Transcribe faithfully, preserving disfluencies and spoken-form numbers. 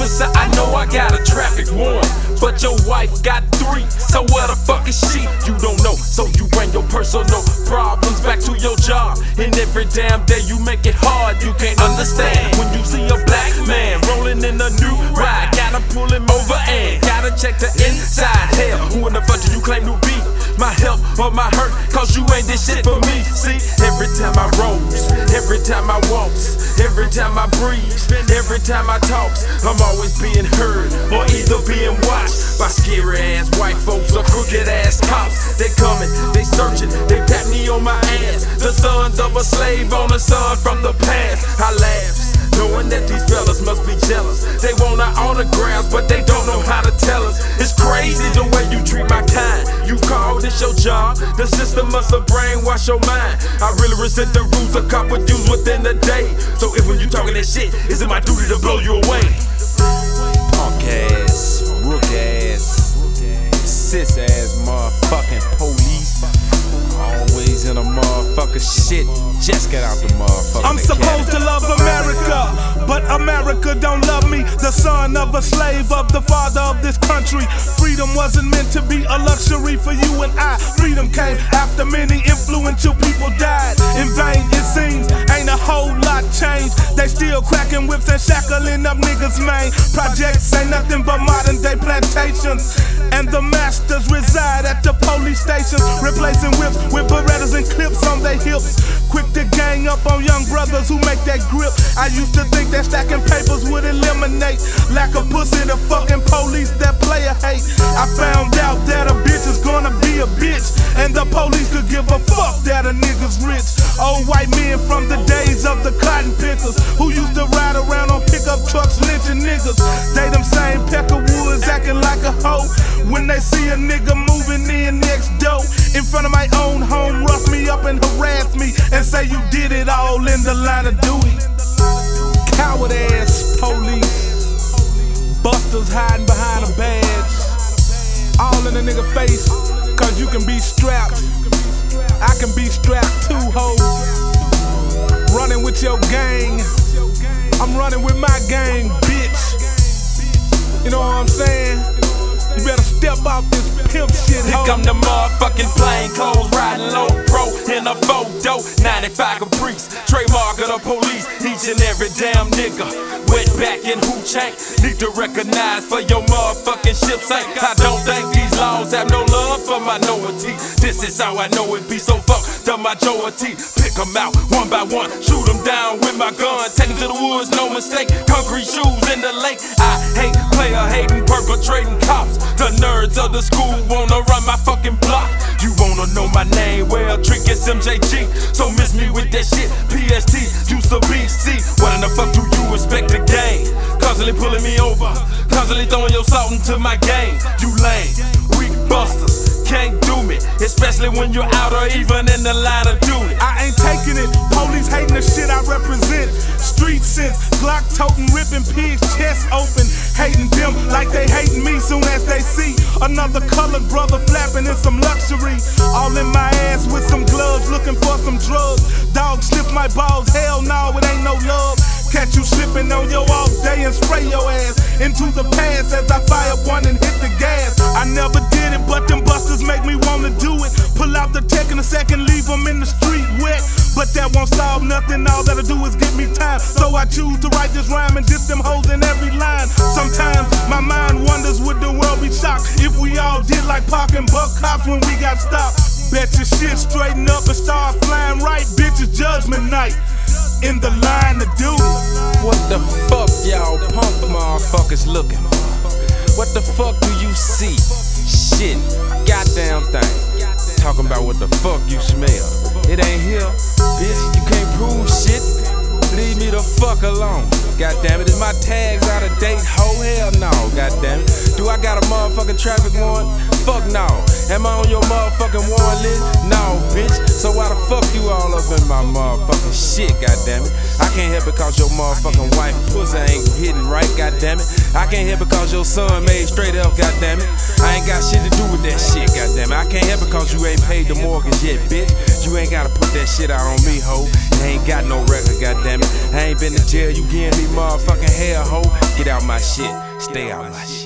officer, I know I got a traffic warrant, but your wife got three, so where the fuck is she? You don't know, so you bring your personal problems back to your job, and every damn day you make it hard. You can't understand when you see a black man rolling in a new ride, gotta pull him over and gotta check the inside. Hell, who in the fuck do you claim to be? My help or my hurt, cause you ain't this shit for me. See, every time I rose, every time I walks, every time I breathe, every time I talks, I'm always being heard or either being watched by scary ass white folks or crooked ass cops. They coming, they searching, they pat me on my ass. The sons of a slave on a son from the past. I laugh, knowing that these fellas must be jealous. They want our autographs, but they don't know how to tell us. It's crazy the way you treat my kind. You call this your job? The system must have brainwashed your mind. I really resent the rules a cop would use within the day. So if when you talking that shit, is it my duty to blow you away? Punk ass, rook ass, sis ass motherfucking police. Always in a motherfucker shit. Just get out the motherfucker. I'm supposed to love America, but America don't love me. The son of a slave of the father of this country. Freedom wasn't meant to be a luxury for you and I. Freedom came after many influential people died. In vain it seems, ain't a whole lot changed. They still cracking whips and shackling up niggas, man. Projects ain't nothing but modern day plantations, and the masters reside at the police stations, replacing whips with Berettas and clips on their hips. Quick to gang up on young brothers who make that grip. I used to think that stacking papers would eliminate lack of pussy, the fucking police that player hate. I found out that a bitch is gonna be a bitch, and the police could give a fuck that a nigga's rich. Old white men from the days of the cotton pickers who used to ride around on pickup trucks lynching niggas. They them same pecker woods acting like a hoe when they see a nigga moving in next door. In front of my own home, rough me up and harass me and say you did it all in the line of duty. Coward ass police, busters hiding behind a badge, all in a nigga face, cause you can be strapped, I can be strapped too, ho. Running with your gang, I'm running with my gang, bitch. You know what I'm saying? You better step off this pimp shit, ho. Here come the motherfucking plain clothes riding low pro in a photo, ninety-five Caprice, trademark of the police. Each and every damn nigga, wet back in hoochie, need to recognize for your motherfucking ship sink. I don't think these laws have no love for minority. This is how I know it be, so fuck the majority. Pick them out one by one, shoot them down with my gun, take them to the woods, no mistake. Concrete shoes in the lake. I hate player hating, perpetrating cops. The nerds of the school wanna run my fucking block. You wanna know my name? Well, trick it's M J G. So miss me with that shit. P S T used to be C. What in the fuck do you expect to gain? Constantly pulling me over, constantly throwing your salt into my game. You lame, weak busters, can't do me, especially when you're out or even in the line of duty. I ain't taking it, police hating the shit I represent. Street sense, Glock toting, ripping pigs chest open, hating them like they hating me soon as they see another colored brother flapping in some luxury. All in my ass with some gloves, looking for some drugs. Dog sniff my balls, hell no, it ain't no love. Catch you slipping on your off day and spray your ass into the past as I fire one and hit the gas. I never did it, but them busters make me wanna do it. Pull out the tech in a second, leave them in the street wet. But that won't solve nothing, all that'll do is give me time. So I choose to write this rhyme and diss them hoes in every line. Sometimes my mind wonders, would the world be shocked if we all did like Pac and Buck cops when we got stopped? Bet your shit straighten up and start flying right, bitch, it's judgment night in the line of duty. What the fuck y'all punk motherfuckers looking for? What the fuck do you see? Shit, goddamn thing. Talking about what the fuck you smell. It ain't here, bitch, you can't prove shit. Leave me the fuck alone. Goddamn it, is my tags out of date? Ho, hell no, goddamn it. Do I got a motherfucking traffic warrant? fuck no. Am I on your motherfucking warrant list? No, bitch. So why the fuck you all up in my motherfucking shit, goddammit? I can't help it cause your motherfucking wife pussy ain't hitting right, goddammit. I can't help it cause your son made straight up, goddammit. I ain't got shit to do with that shit, goddammit. I can't help it cause you ain't paid the mortgage yet, bitch. You ain't gotta put that shit out on me, ho. You ain't got no record, goddammit. I ain't been to jail, you giving me motherfucking hell, ho. Get out my shit, stay out my shit.